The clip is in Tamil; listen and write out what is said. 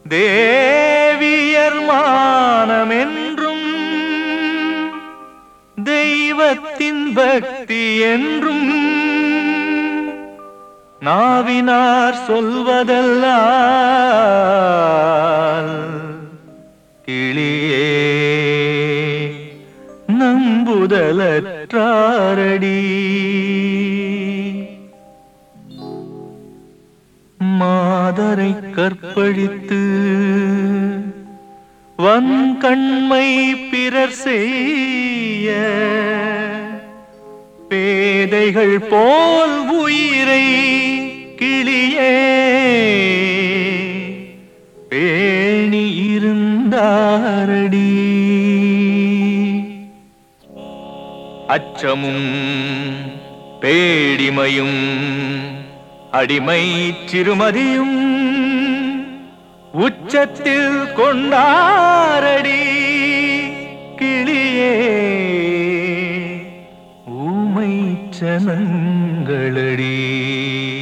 தேவியர் மானமென்றும் தெய்வத்தின் பக்தி என்றும் நாவினார் சொல்வதல்லால் கிளியே நம்புதலற்றாரடி. மாதரை கற்பழித்து வன்கண்மை பிறர் செய்ய பேதைகள் போல் உயிரை கிளியே பேணி இருந்தாரடி. அச்சமும் பேடிமையும் அடிமை சிறுமதியும் உச்சத்தில் கொண்டாரடி கிளியே ஊமை சனங்களடி.